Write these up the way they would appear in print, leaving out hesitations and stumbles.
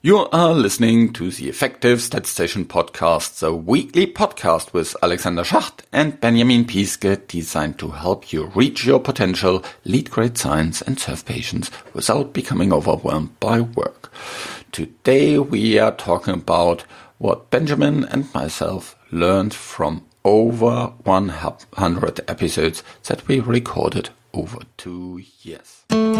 You are listening to the Effective Statistician Podcast, the weekly podcast with Alexander Schacht and Benjamin Piske, designed to help you reach your potential, lead great science, and serve patients without becoming overwhelmed by work. Today we are talking about what Benjamin and myself learned from over 100 episodes that we recorded over 2 years.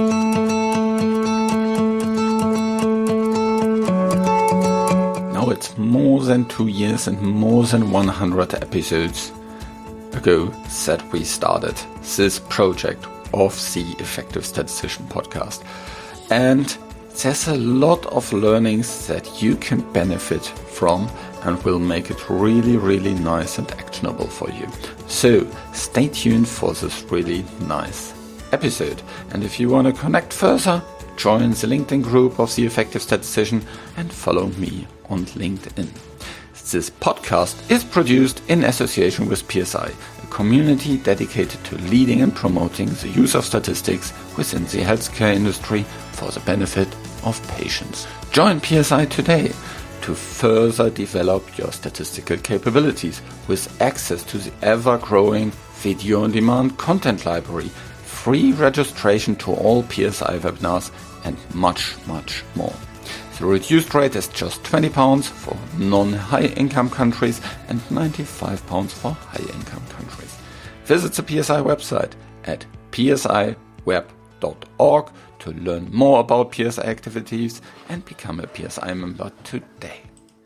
Now it's more than 2 years and more than 100 episodes ago that we started this project of the Effective Statistician Podcast. And there's a lot of learnings that you can benefit from and will make it really, really nice and actionable for you. So stay tuned for this really nice episode. And if you want to connect further, join the LinkedIn group of the Effective Statistician and follow me on LinkedIn. This podcast is produced in association with PSI, a community dedicated to leading and promoting the use of statistics within the healthcare industry for the benefit of patients. Join PSI today to further develop your statistical capabilities with access to the ever-growing video-on-demand content library, free registration to all PSI webinars, and much, much more. The reduced rate is just £20 for non-high income countries and £95 for high income countries. Visit the PSI website at psiweb.org to learn more about PSI activities and become a PSI member today.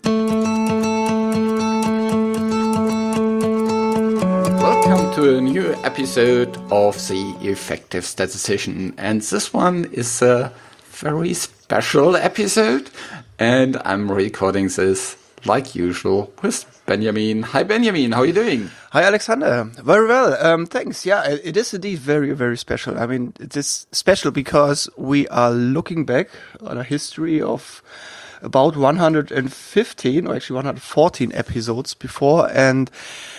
Welcome to a new episode of the Effective Statistician, and this one is a very special episode, and I'm recording this like usual with Benjamin. Hi Benjamin, how are you doing? Hi Alexander, very well, thanks. Yeah, it is indeed very, very special. I mean, it is special because we are looking back on a history of about 115 or actually 114 episodes before, and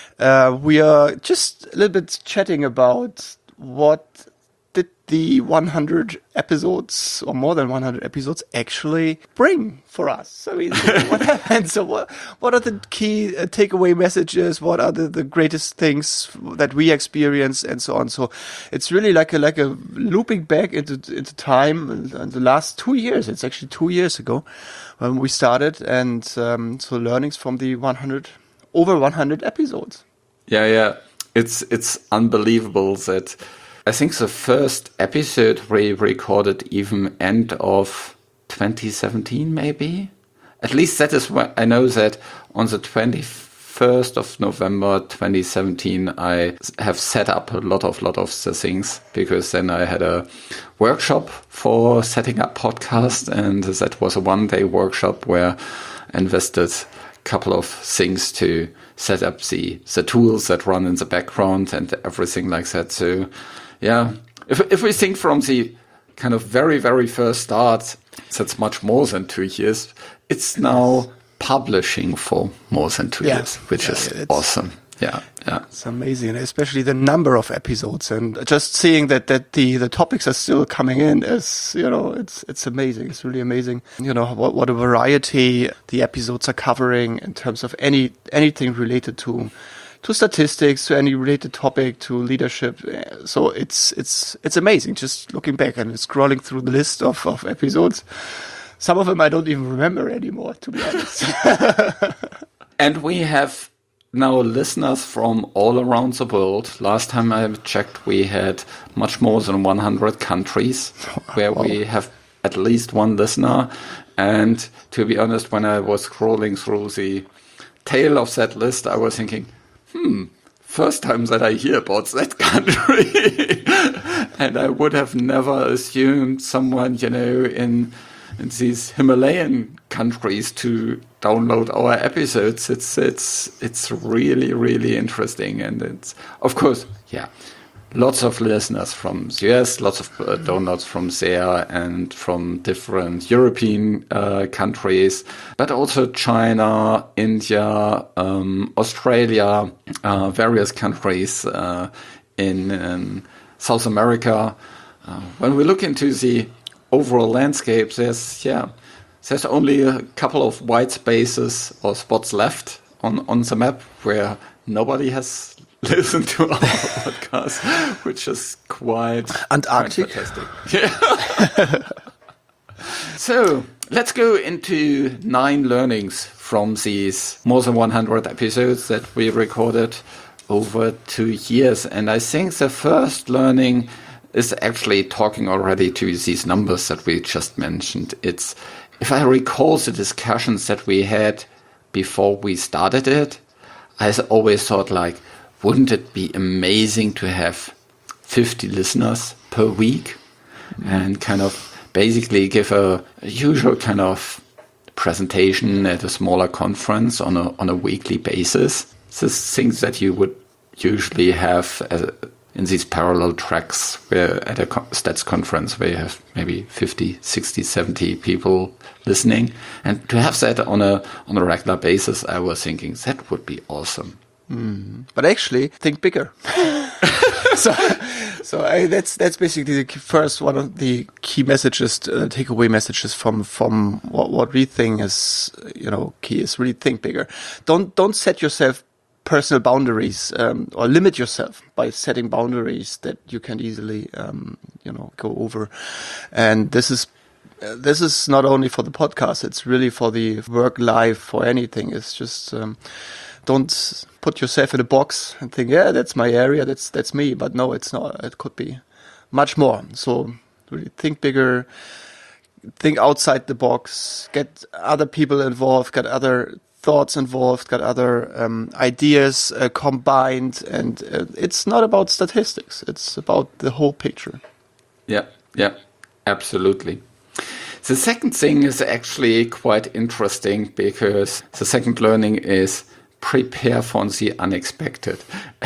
we are just a little bit chatting about what did the 100 episodes or more than 100 episodes actually bring for us. I mean, what happened? So what are the key takeaway messages? What are the greatest things that we experienced and so on? So it's really like a looping back into time and the last 2 years. It's actually 2 years ago when we started, and so learnings from the over 100 episodes. Yeah. It's unbelievable that I think the first episode we recorded even end of 2017, maybe. At least that is what I know, that on the 21st of November 2017, I have set up a lot of the things, because then I had a workshop for setting up podcast, and that was a 1-day workshop where I invested a couple of things to set up the tools that run in the background and everything like that. So yeah, if we think from the kind of very, very first start, that's much more than 2 years. It's now publishing for more than 2 years, which is awesome. Yeah. It's amazing, especially the number of episodes, and just seeing that the topics are still coming in is, it's amazing. It's really amazing. What a variety the episodes are covering in terms of anything related to statistics, to any related topic, to leadership. So it's amazing just looking back and scrolling through the list of episodes. Some of them I don't even remember anymore, to be honest. And we have now listeners from all around the world. Last time I checked, we had much more than 100 countries where we have at least one listener. And to be honest, when I was scrolling through the tail of that list, I was thinking, first time that I hear about that country. And I would have never assumed someone, in these Himalayan countries to download our episodes. It's really, really interesting. And it's, of course, lots of listeners from the US, lots of downloads from there and from different European countries, but also China, India, Australia, various countries in South America. When we look into the overall landscape, there's there's only a couple of white spaces or spots left on the map where nobody has listened to our podcast, which is quite Antarctic. fantastic. Yeah. So let's go into 9 learnings from these more than 100 episodes that we recorded over 2 years. And I think the first learning is actually talking already to these numbers that we just mentioned. It's, if I recall the discussions that we had before we started it, I always thought, like, wouldn't it be amazing to have 50 listeners per week and kind of basically give a usual kind of presentation at a smaller conference on a weekly basis. These things that you would usually have in these parallel tracks where at a stats conference where you have maybe 50, 60, 70 people listening. And to have that on a regular basis, I was thinking that would be awesome. But actually, think bigger. That's basically the first one of the key messages, takeaway messages from what we think is, key is really think bigger. Don't set yourself personal boundaries or limit yourself by setting boundaries that you can easily go over. And this is not only for the podcast; it's really for the work life, for anything. It's just don't put yourself in a box and think, yeah, that's my area, that's me. But no, it's not. It could be much more. So really think bigger, think outside the box, get other people involved, get other thoughts involved, got other ideas combined. And it's not about statistics. It's about the whole picture. Yeah, absolutely. The second thing is actually quite interesting because the second learning is prepare for the unexpected.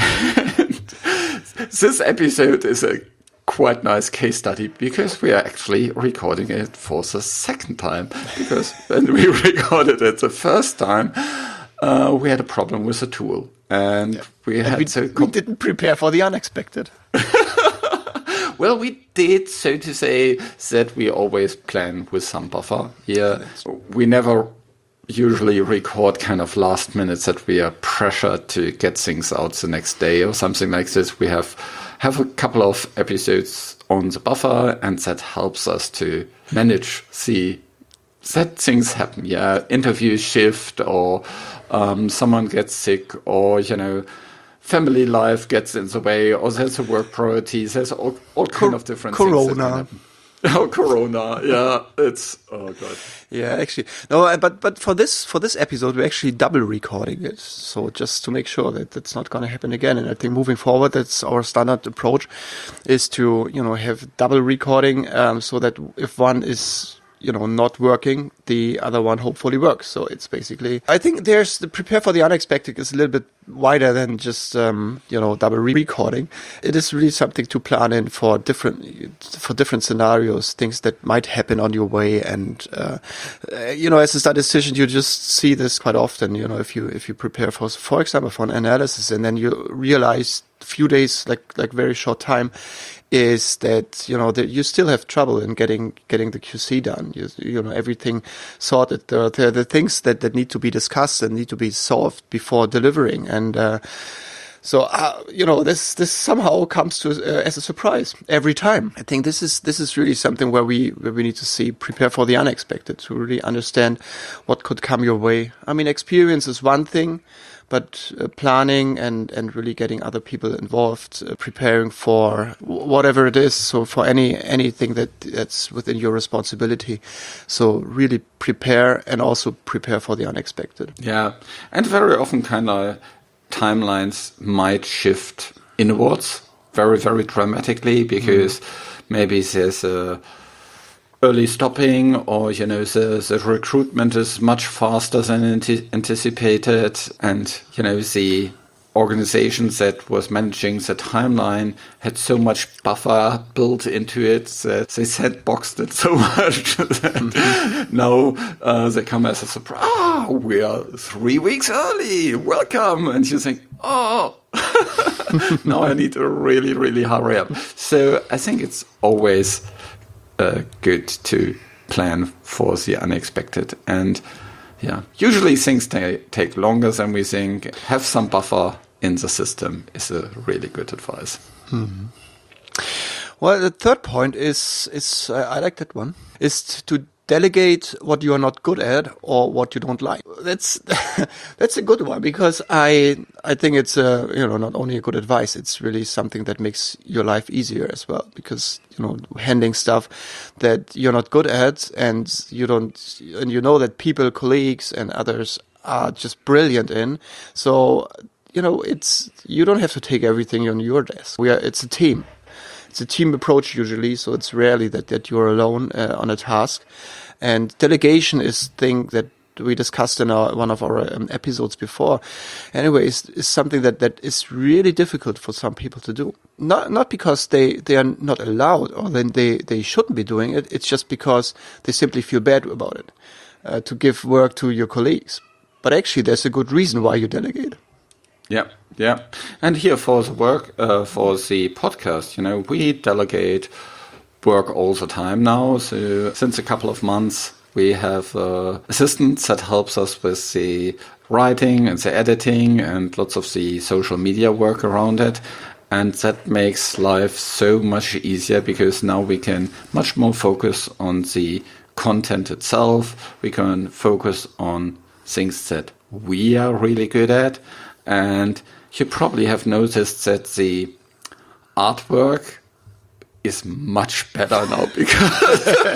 This episode is a quite nice case study because we are actually recording it for the second time. Because when we recorded it the first time, we had a problem with the tool. And we didn't prepare for the unexpected. Well, we did, so to say, that we always plan with some buffer. Yeah, we never usually record kind of last minutes that we are pressured to get things out the next day or something like this. We have a couple of episodes on the buffer, and that helps us to manage that things happen. Yeah, interviews shift, or someone gets sick, or family life gets in the way, or there's a work priorities. There's all kind of different things. Corona. Oh, Corona. Yeah, it's, oh God. Yeah, actually. No, but for this episode, we're actually double recording it. So just to make sure that that's not going to happen again. And I think moving forward, that's our standard approach, is to, have double recording, so that if one is, not working, the other one hopefully works. So it's basically, I think there's the prepare for the unexpected is a little bit wider than just, double recording. It is really something to plan in for different scenarios, things that might happen on your way. And, as a statistician, you just see this quite often, if you prepare for example, for an analysis, and then you realize a few days, like very short time, is that that you still have trouble in getting the QC done. Everything sorted. There are the things that need to be discussed and need to be solved before delivering. And this somehow comes to as a surprise every time. I think this is really something where we need to prepare for the unexpected, to really understand what could come your way. I mean, experience is one thing, but planning and really getting other people involved, preparing for whatever it is. So for anything that's within your responsibility. So really prepare, and also prepare for the unexpected. Yeah, and very often kind of timelines might shift inwards very, very dramatically because maybe there's a early stopping, or the recruitment is much faster than anticipated, and the organizations that was managing the timeline had so much buffer built into it that they sandboxed it so much that now they come as a surprise. Oh, we are 3 weeks early. Welcome. And you think, oh, now I need to really, really hurry up. So I think it's always good to plan for the unexpected. And usually things take longer than we think. Have some buffer in the system is a really good advice. Mm-hmm. Well, the third point is I like that one, is to delegate what you are not good at or what you don't like. That's a good one, because I think it's not only a good advice, it's really something that makes your life easier as well, because handling stuff that you're not good at and you know that people, colleagues and others are just brilliant in. So you don't have to take everything on your desk. It's a team. It's a team approach usually, so it's rarely that you're alone on a task. And delegation is thing that we discussed in one of our episodes before. Anyways, is something that is really difficult for some people to do. Not because they are not allowed or then they shouldn't be doing it. It's just because they simply feel bad about it, to give work to your colleagues. But actually, there's a good reason why you delegate. Yeah. And here for the work, for the podcast, we delegate work all the time now. So since a couple of months, we have assistants that helps us with the writing and the editing and lots of the social media work around it. And that makes life so much easier, because now we can much more focus on the content itself. We can focus on things that we are really good at. And you probably have noticed that the artwork is much better now, because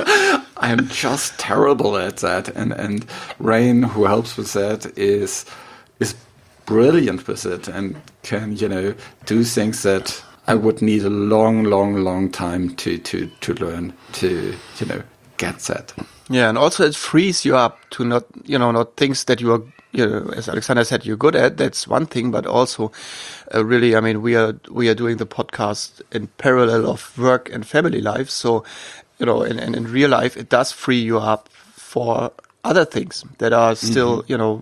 I'm just terrible at that. And Rain, who helps with that, is brilliant with it and can, do things that I would need a long time to learn to, get that. Yeah, and also it frees you up to not things that you are, as Alexander said, you're good at. That's one thing, but also really, we are doing the podcast in parallel of work and family life. So, in real life, it does free you up for other things that are still,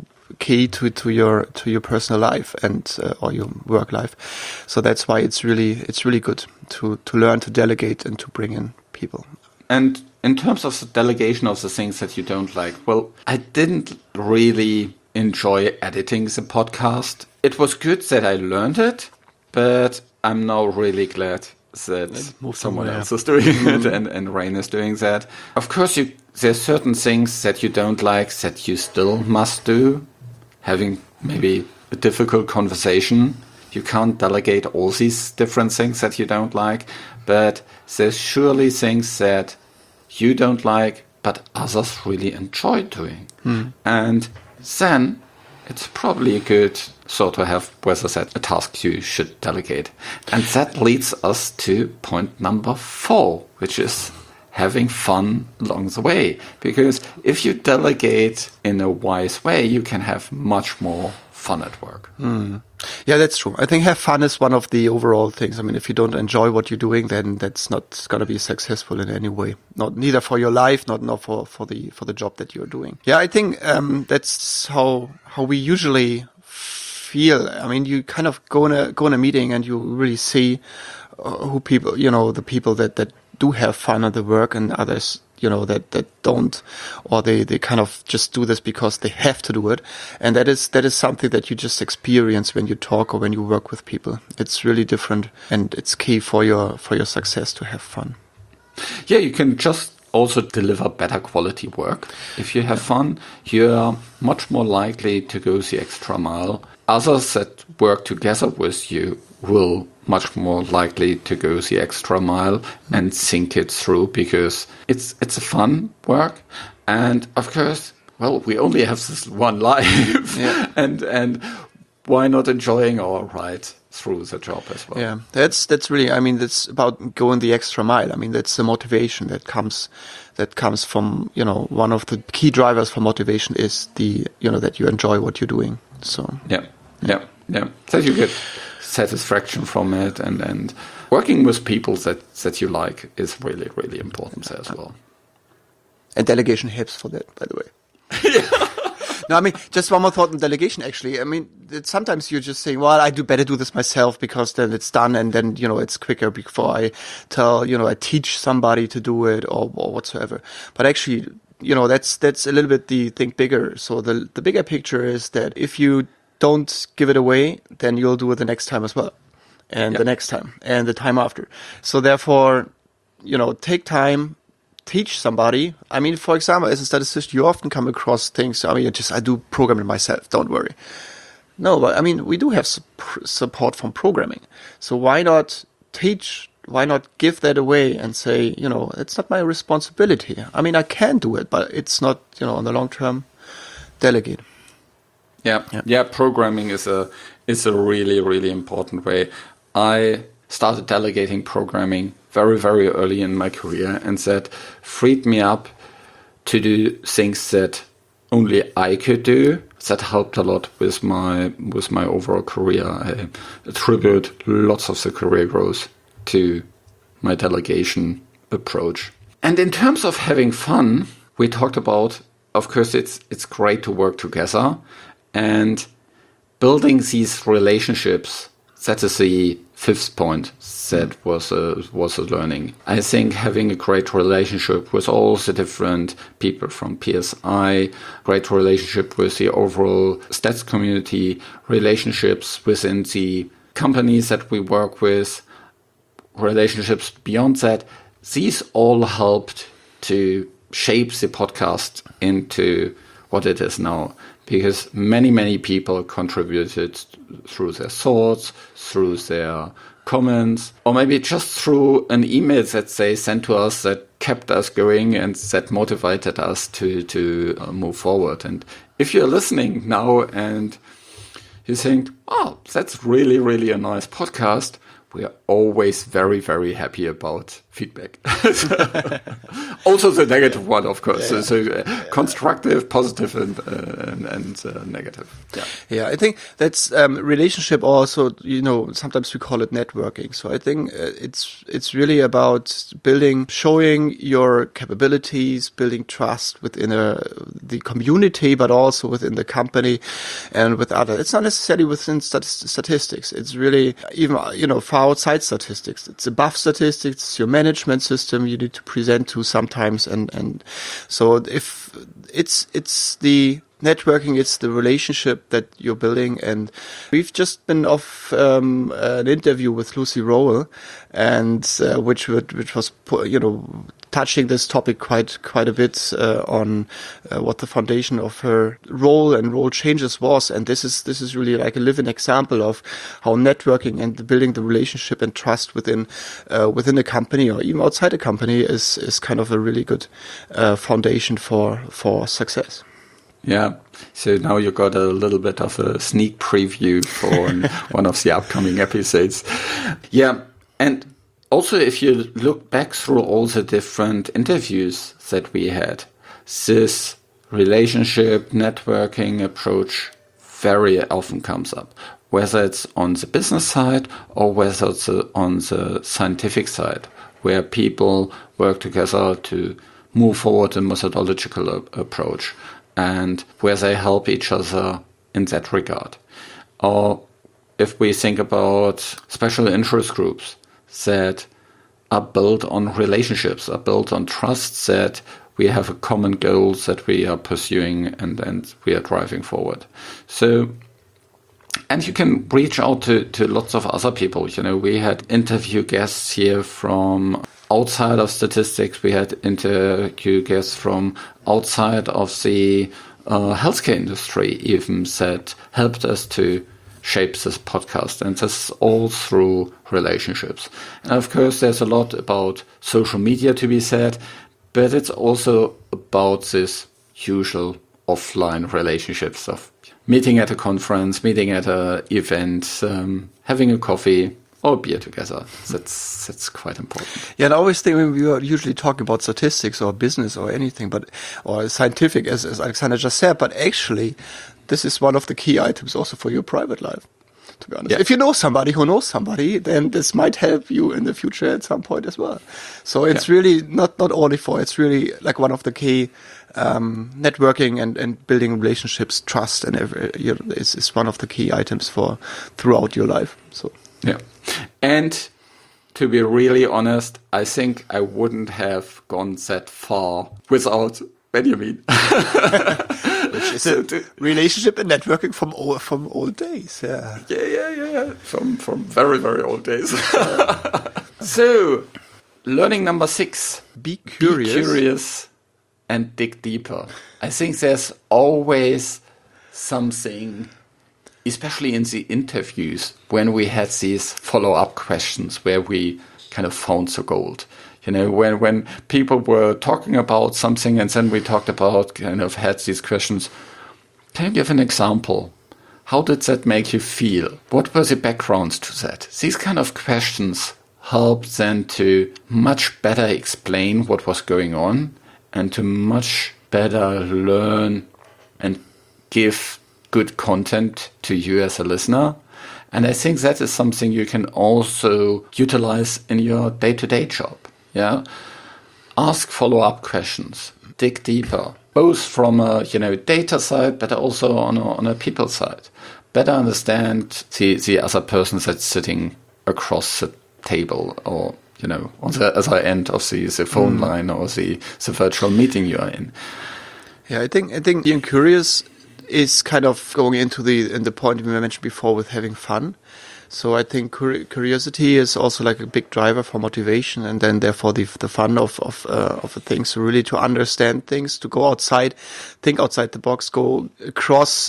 key to your personal life and or your work life. So that's why it's really good to learn to delegate and to bring in people. And in terms of the delegation of the things that you don't like, well, I didn't really enjoy editing the podcast. It was good that I learned it, but I'm now really glad that someone else is doing it and Rain is doing that. Of course, there's certain things that you don't like that you still must do. Having maybe a difficult conversation, you can't delegate all these different things that you don't like, but there's surely things that you don't like, but others really enjoy doing. And then it's probably good to have, as I said, a task you should delegate. And that leads us to point number 4, which is having fun along the way. Because if you delegate in a wise way, you can have much more fun at work. Yeah, that's true. I think have fun is one of the overall things. If you don't enjoy what you're doing, then that's not going to be successful in any way. Neither for your life, not for the job that you're doing. Yeah, I think that's how we usually feel. You kind of go in a meeting and you really see who people, the people that do have fun at the work and others, that don't, or they kind of just do this because they have to do it. And that is something that you just experience when you talk or when you work with people. It's really different, and it's key for your success to have fun. Yeah, you can just also deliver better quality work. If you have fun, you're much more likely to go the extra mile. Others that work together with you will much more likely to go the extra mile and think it through, because it's a fun work. And of course, well, we only have this one life. Yeah. and why not enjoying our ride through the job as well? Yeah, that's really, that's about going the extra mile. That's the motivation that comes from, one of the key drivers for motivation is that you enjoy what you're doing. So yeah. That you get satisfaction from it, and working with people that you like is really, really important as well. And delegation helps for that, by the way. No, I mean, just one more thought on delegation, actually. I mean, sometimes you're just saying, well, I better do this myself because then it's done and then, it's quicker before I I teach somebody to do it or whatsoever. But actually, that's a little bit the think bigger. So the bigger picture is that if you don't give it away, then you'll do it the next time as well. And the next time and the time after. So therefore, take time, teach somebody. I mean, for example, as a statistician, you often come across things. I mean, I do programming myself. Don't worry. No, but I mean, we do have support from programming. So why not teach? Why not give that away and say, it's not my responsibility. I mean, I can do it, but it's not, on the long term, delegate. Yeah. Programming is a really, really important way. I started delegating programming very, very early in my career, and that freed me up to do things that only I could do. That helped a lot with my overall career. I attribute lots of the career growth to my delegation approach. And in terms of having fun, we talked about, of course, it's great to work together and building these relationships. That is the fifth point that was a learning. I think having a great relationship with all the different people from PSI, great relationship with the overall stats community, relationships within the companies that we work with, relationships beyond that, these all helped to shape the podcast into what it is now. Because many, many people contributed through their thoughts, through their comments, or maybe just through an email that they sent to us that kept us going and that motivated us to move forward. And if you're listening now and you think, oh, that's really, really a nice podcast, we are always very, very happy about feedback. Also the negative one, of course. Yeah. So constructive, positive, and negative. Yeah, I think that's relationship also, sometimes we call it networking. So I think it's really about showing your capabilities, building trust within the community, but also within the company and with others. It's not necessarily within statistics. It's really even, far outside statistics. It's above statistics. It's your management system you need to present to sometimes. And so if it's the networking, it's the relationship that you're building. And we've just been off an interview with Lucy Rowell, and which was touching this topic quite a bit on what the foundation of her role and role changes was. And this is really like a living example of how networking and building the relationship and trust within a company or even outside a company is kind of a really good foundation for success. Yeah, so now you got a little bit of a sneak preview for one of the upcoming episodes. Yeah, and also if you look back through all the different interviews that we had, this relationship networking approach very often comes up, whether it's on the business side or whether it's on the scientific side, where people work together to move forward a methodological approach, and where they help each other in that regard. Or if we think about special interest groups that are built on relationships, are built on trust, that we have a common goal that we are pursuing and we are driving forward. So, and you can reach out to lots of other people. We had interview guests here from outside of statistics. We had interview guests from outside of the healthcare industry even that helped us to shape this podcast. And this is all through relationships. And of course, there's a lot about social media to be said, but it's also about this usual offline relationships of meeting at a conference, meeting at an event, having a coffee, or beer together. That's quite important. Yeah, and I always think when we are usually talking about statistics or business or anything, or scientific, as Alexander just said, but actually, this is one of the key items also for your private life. to be honest. Yeah. If you know somebody who knows somebody, then this might help you in the future at some point as well. So it's really not only it's really like one of the key networking and building relationships, trust, and is one of the key items for throughout your life. So yeah, and to be really honest, I think I wouldn't have gone that far without Benjamin. Which is a relationship and networking from old days. Yeah. Yeah. From very, very old days. So, learning number 6. Be curious and dig deeper. I think there's always something, especially in the interviews, when we had these follow-up questions where we kind of found the gold. You know, when people were talking about something and then we talked about, kind of had these questions, can you give an example? How did that make you feel? What were the backgrounds to that? These kind of questions help then to much better explain what was going on and to much better learn and give good content to you as a listener. And I think that is something you can also utilize in your day-to-day job. Yeah, ask follow-up questions, dig deeper, both from a data side, but also on a people side. Better understand the other person that's sitting across the table, or on the other end of the phone line or the virtual meeting you are in. Yeah, I think being curious is kind of going into the point we mentioned before with having fun. So I think curiosity is also like a big driver for motivation, and then therefore the fun of things. So really to understand things, to go outside, think outside the box, go across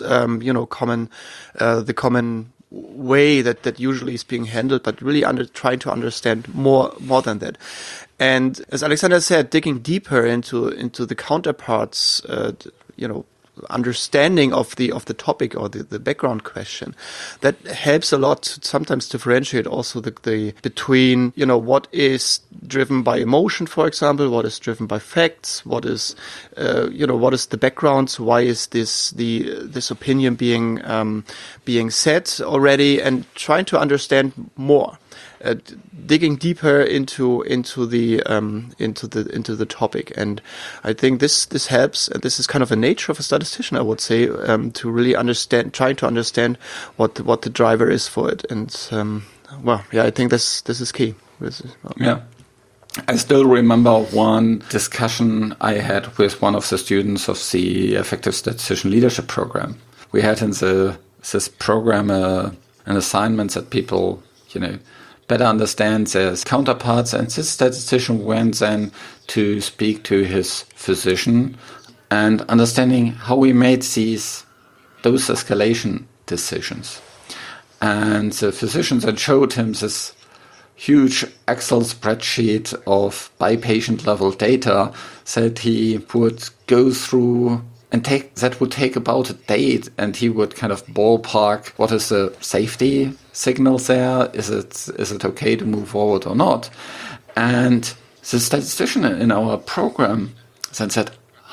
the common way that usually is being handled, but really trying to understand more than that. And as Alexander said, digging deeper into the counterparts, understanding of the topic or the background question, that helps a lot to sometimes differentiate also the between what is driven by emotion, for example, what is driven by facts, what is the background, so why is this opinion being said already, and trying to understand more. Digging deeper into the topic, and I think this helps. And this is kind of a nature of a statistician, I would say, to really trying to understand what the driver is for it. And I think this is key. Yeah. I still remember one discussion I had with one of the students of the Effective Statistician Leadership Program. We had in this program an assignment that people better understand their counterparts, and this statistician went then to speak to his physician and understanding how we made these dose escalation decisions. And the physician then showed him this huge Excel spreadsheet of by patient level data that he would go through, and that would take about a day, and he would kind of ballpark what is the safety signal there. Is it okay to move forward or not? And the statistician in our program then said,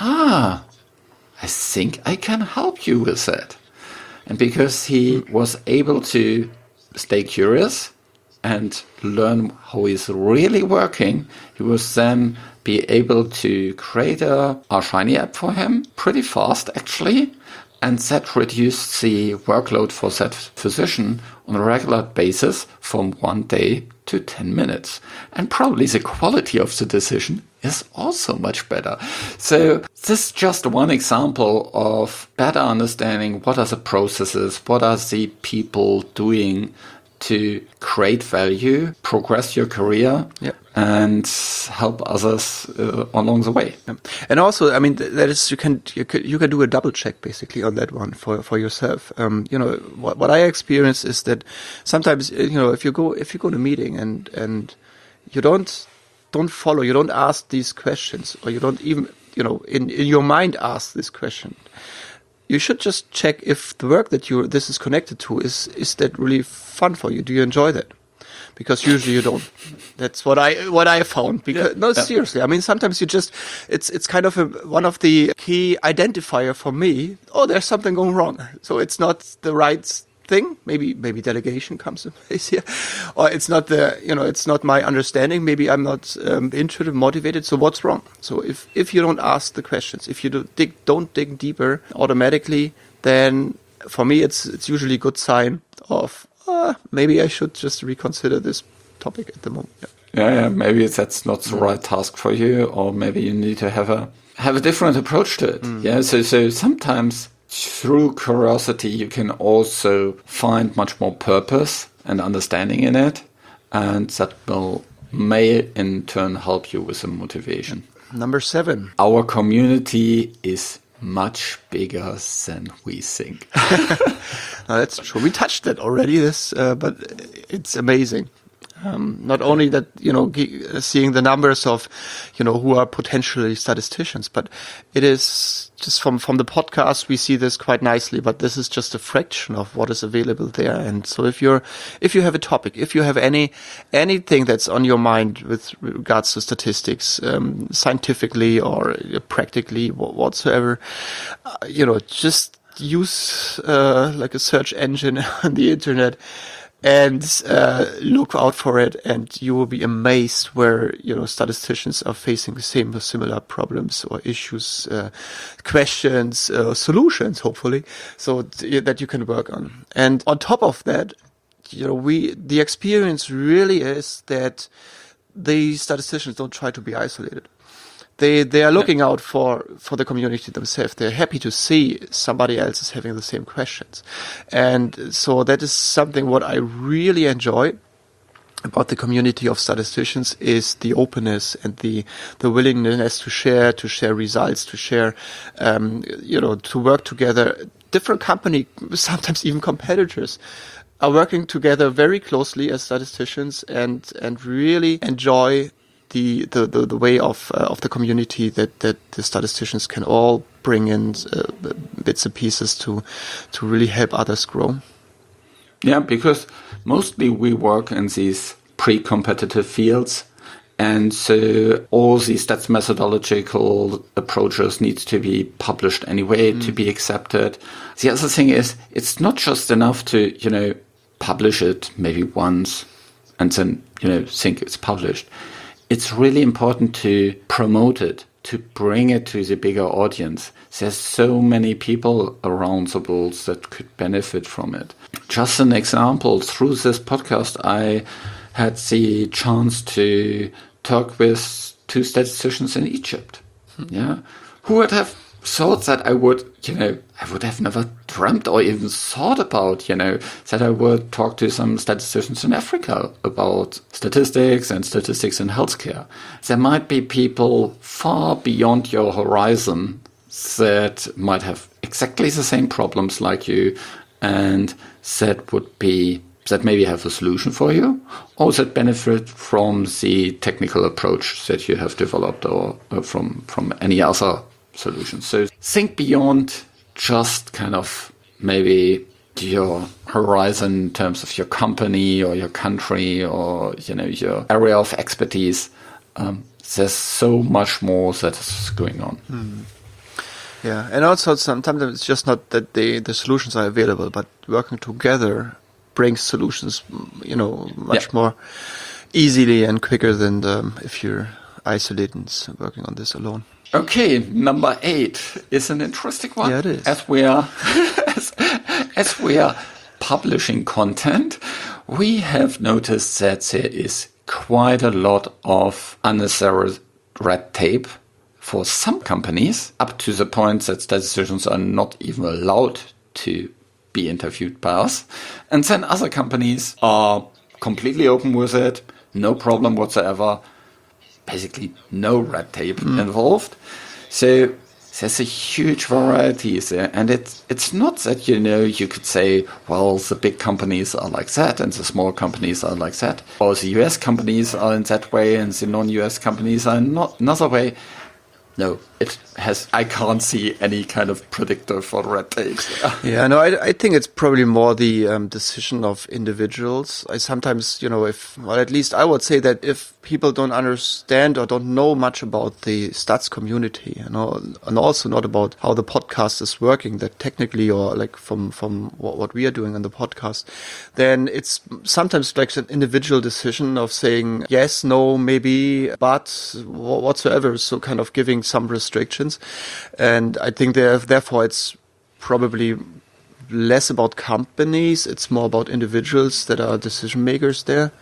I think I can help you with that. And because he was able to stay curious and learn how he's really working, he was then be able to create a Shiny app for him pretty fast, actually. And that reduced the workload for that physician on a regular basis from 1 day to 10 minutes. And probably the quality of the decision is also much better. So this is just one example of better understanding what are the processes, what are the people doing to create value, progress your career, and help others along the way. And also, I mean, that is you can do a double check basically on that one for yourself. What I experience is that sometimes if you go to a meeting and you don't follow, you don't ask these questions, or you don't even in your mind ask this question. You should just check if the work that this is connected to is that really fun for you. Do you enjoy that? Because usually you don't. That's what I found. Because seriously. I mean, sometimes it's kind of one of the key identifier for me. Oh, there's something going wrong. So it's not the right thing. Maybe delegation comes in place here, or it's not it's not my understanding. Maybe I'm not interested, motivated. So what's wrong? So if you don't ask the questions, if you don't dig deeper automatically, then for me it's usually a good sign of maybe I should just reconsider this topic at the moment. Yeah, maybe that's not the right task for you, or maybe you need to have a different approach to it. Yeah, so sometimes through curiosity you can also find much more purpose and understanding in it, and that may in turn help you with some motivation. Number 7. Our community is much bigger than we think. That's true. We touched that already. But it's amazing. Not only that, seeing the numbers of, who are potentially statisticians, but it is just from the podcast, we see this quite nicely, but this is just a fraction of what is available there. And so if you have a topic, if you have anything that's on your mind with regards to statistics, scientifically or practically whatsoever, just use, like a search engine on the internet, and look out for it, and you will be amazed where statisticians are facing the same or similar problems or issues, questions, solutions, hopefully, so that you can work on. And on top of that, the experience really is that the statisticians don't try to be isolated. They are looking out for the community themselves. They're happy to see somebody else is having the same questions. And so that is something what I really enjoy about the community of statisticians, is the openness and the willingness to share results, to share, to work together. Different company, sometimes even competitors, are working together very closely as statisticians and really enjoy the way of the community that the statisticians can all bring in bits and pieces to really help others grow. Yeah, because mostly we work in these pre-competitive fields, and so all these stats methodological approaches needs to be published anyway to be accepted. The other thing is, it's not just enough to publish it maybe once and then think it's published. It's really important to promote it, to bring it to the bigger audience. There's so many people around the world that could benefit from it. Just an example, through this podcast, I had the chance to talk with 2 statisticians in Egypt. Yeah, who would have thought that I would have never dreamt or even thought about, that I would talk to some statisticians in Africa about statistics and statistics in healthcare. There might be people far beyond your horizon that might have exactly the same problems like you, and that maybe have a solution for you, or that benefit from the technical approach that you have developed, or from any other solutions. So think beyond just kind of maybe your horizon in terms of your company or your country or your area of expertise. There's so much more that is going on. Yeah, and also sometimes it's just not that the solutions are available, but working together brings solutions much more easily and quicker than if you're isolated and working on this alone. Okay, number 8 is an interesting one. Yeah, it is. As we are as we are publishing content, we have noticed that there is quite a lot of unnecessary red tape for some companies, up to the point that statisticians are not even allowed to be interviewed by us. And then other companies are completely open with it, no problem whatsoever. Basically no red tape involved. So there's a huge variety there. And it's not that, you could say, well, the big companies are like that and the small companies are like that. Or the US companies are in that way and the non-US companies are not another way. No, I can't see any kind of predictor for red tape. Yeah, no, I think it's probably more the decision of individuals. I sometimes, at least I would say that if people don't understand or don't know much about the stats community, and also not about how the podcast is working, that technically or like from what we are doing on the podcast, then it's sometimes like an individual decision of saying yes, no, maybe, but whatsoever. So kind of giving some restrictions. And I think therefore it's probably less about companies. It's more about individuals that are decision makers there.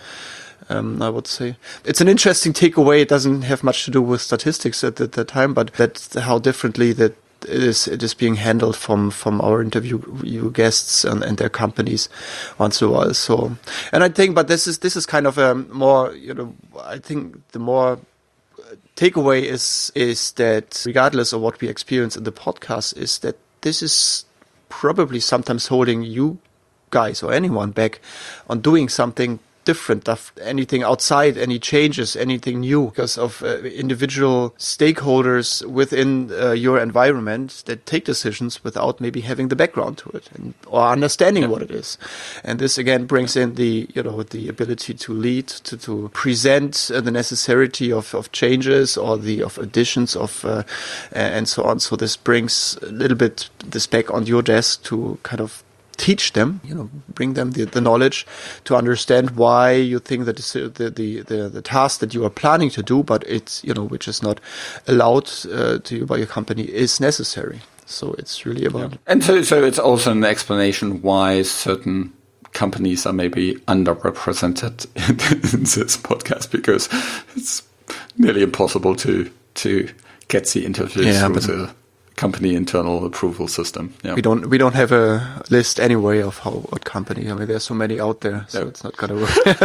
I would say it's an interesting takeaway. It doesn't have much to do with statistics at the time, but that's how differently that it is being handled from our interview guests and their companies once in a while. So, and I think, but this is kind of a more, I think the more takeaway is that regardless of what we experience in the podcast, is that this is probably sometimes holding you guys or anyone back on doing something different, of anything outside, any changes, anything new, because of individual stakeholders within your environment that take decisions without maybe having the background to it or understanding what it is. And this again brings in the ability to lead, to present the necessity of changes or of additions of and so on. So this brings a little bit this back on your desk to kind of teach them, bring them the knowledge to understand why you think that the task that you are planning to do, but it's, which is not allowed to you by your company, is necessary. So it's really about... And so it's also an explanation why certain companies are maybe underrepresented in this podcast, because it's nearly impossible to get the interviews through the company internal approval system. Yeah. We don't have a list anyway of what company. I mean, there's so many out there, so it's not going to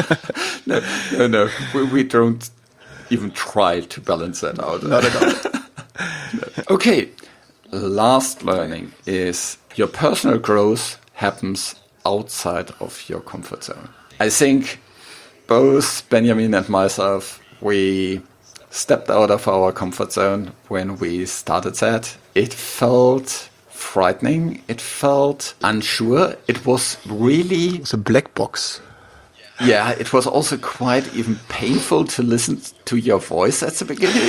work. No. We don't even try to balance that out. Not at all. No. Okay. Last learning is your personal growth happens outside of your comfort zone. I think both Benjamin and myself, we stepped out of our comfort zone when we started that. It felt frightening. It felt unsure. It was really... It's a black box. Yeah, it was also quite even painful to listen to your voice at the beginning.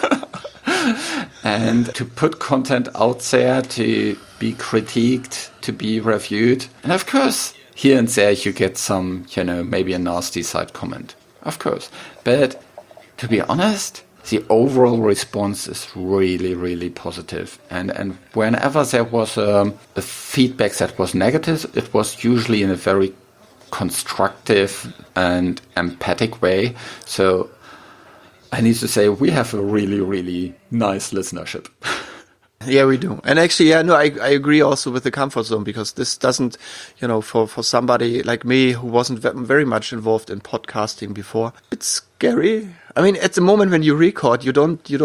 And to put content out there, to be critiqued, to be reviewed. And of course, here and there you get some, maybe a nasty side comment. Of course. But to be honest, the overall response is really, really positive. And whenever there was a feedback that was negative, it was usually in a very constructive and empathic way. So I need to say we have a really, really nice listenership. Yeah, we do. And actually, I agree also with the comfort zone, because this doesn't, for somebody like me who wasn't very much involved in podcasting before, it's scary. I mean, at the moment when you record, you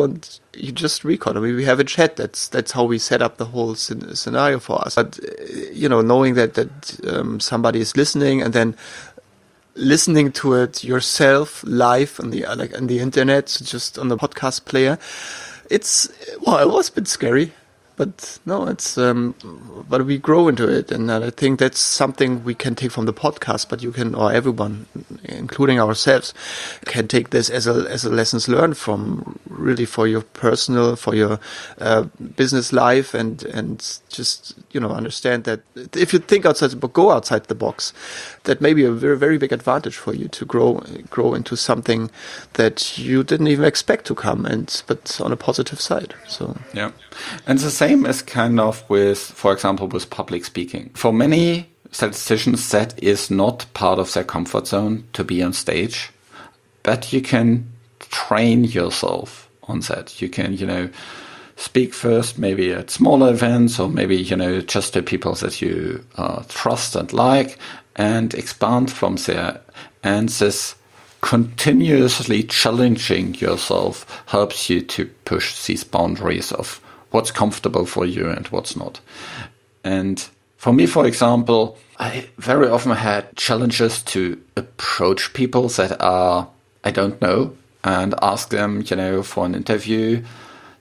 just record. I mean, we have a chat. That's how we set up the whole scenario for us. But, knowing that somebody is listening and then listening to it yourself live on the internet, just on the podcast player, it was a bit scary, but no, it's but we grow into it, and I think that's something we can take from the podcast. But you can, or everyone, including ourselves, can take this as a lessons learned from really for your personal, for your business life, and just understand that if you think outside the box, go outside the box, that may be a very, very big advantage for you to grow into something that you didn't even expect to come, but on a positive side. So yeah, and the same is kind of with, for example, with public speaking. For many statisticians, that is not part of their comfort zone to be on stage, but you can train yourself on that. You can, speak first, maybe at smaller events, or maybe, just to people that you trust and like, and expand from there. And this continuously challenging yourself helps you to push these boundaries of what's comfortable for you and what's not. And for me, for example, I very often had challenges to approach people that I don't know, and ask them, for an interview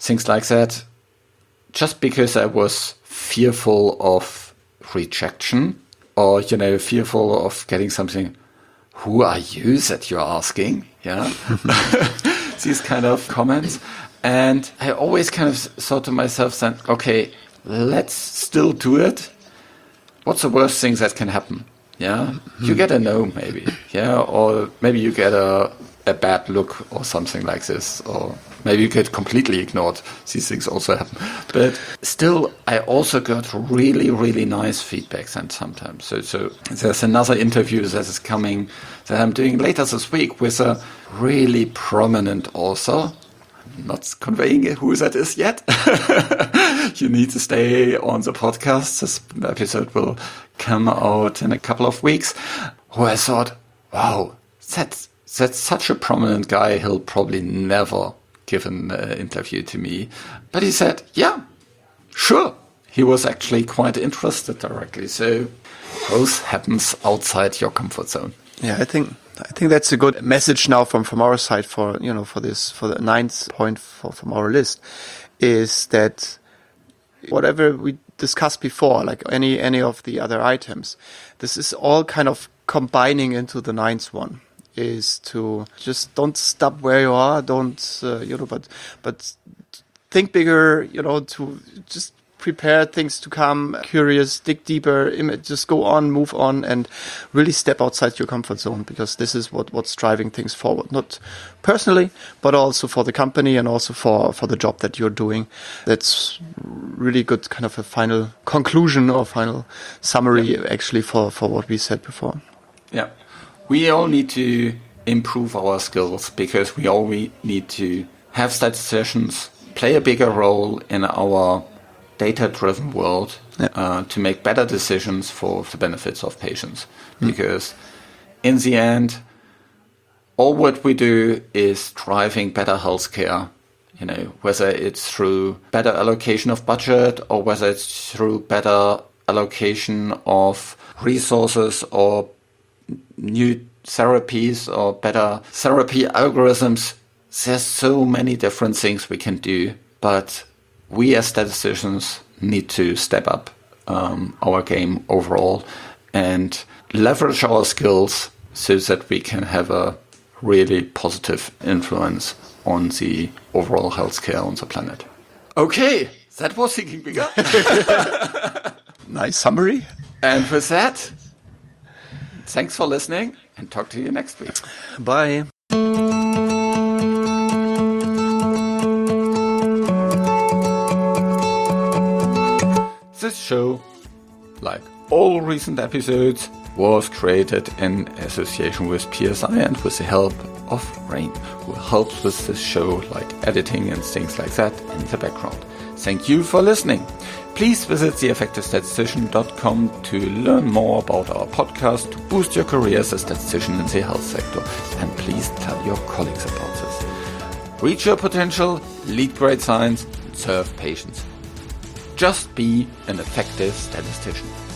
things like that, just because I was fearful of rejection or, fearful of getting something, who are you that you're asking? Yeah. These kind of comments. And I always kind of thought to myself then, okay, let's still do it. What's the worst thing that can happen? Yeah. You get a no, maybe. Yeah. Or maybe you get a bad look or something like this, or maybe you get completely ignored. These things also happen. But still, I also got really, really nice feedback then sometimes. So there's another interview that is coming that I'm doing later this week with a really prominent author. I'm not conveying who that is yet. You need to stay on the podcast. This episode will come out in a couple of weeks. Who I thought, wow, that's such a prominent guy. He'll probably never give an interview to me. But he said, yeah, sure. He was actually quite interested directly. So growth happens outside your comfort zone. Yeah, I think that's a good message now from our side for the ninth point from our list, is that whatever we discussed before, like any of the other items, this is all kind of combining into the ninth one. Is to just don't stop where you are, but think bigger, to just prepare things to come, curious, dig deeper, just go on, move on, and really step outside your comfort zone, because this is what's driving things forward, not personally, but also for the company and also for the job that you're doing. That's really good kind of a final conclusion or final summary, actually, for what we said before. Yeah. We all need to improve our skills, because we all need to have statisticians play a bigger role in our data-driven world to make better decisions for the benefits of patients. Because in the end, all what we do is driving better healthcare, whether it's through better allocation of budget or whether it's through better allocation of resources or new therapies or better therapy algorithms. There's so many different things we can do, but we as statisticians need to step up our game overall and leverage our skills so that we can have a really positive influence on the overall healthcare on the planet. Okay, that was Thinking Bigger. Nice summary. And with that, thanks for listening, and talk to you next week. Bye. This show, like all recent episodes, was created in association with PSI and with the help of Rain, who helps with this show, like editing and things like that in the background. Thank you for listening. Please visit theeffectivestatistician.com to learn more about our podcast, to boost your career as a statistician in the health sector. And please tell your colleagues about this. Reach your potential, lead great science, and serve patients. Just be an effective statistician.